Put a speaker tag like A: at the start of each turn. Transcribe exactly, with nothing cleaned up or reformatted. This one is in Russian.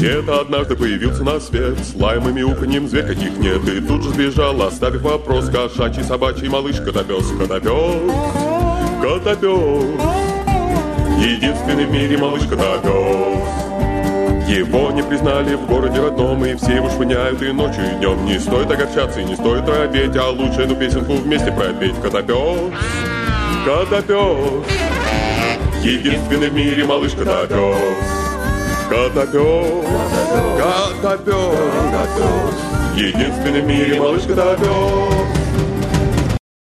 A: Где-то однажды появился на свет с лаем и мяуканьем зверь, каких нет, и тут же сбежал, оставив вопрос: кошачий, собачий, малыш, котопес, котопес, котопес, единственный в мире малыш котопес. Его не признали в городе родном, и все его швыняют и ночью, и днем. Не стоит огорчаться и не стоит робеть, а лучше эту песенку вместе пропеть. Котопес, котопес, единственный в мире малыш котопес. Котопес, котопес, единственный в мире малыш котопес.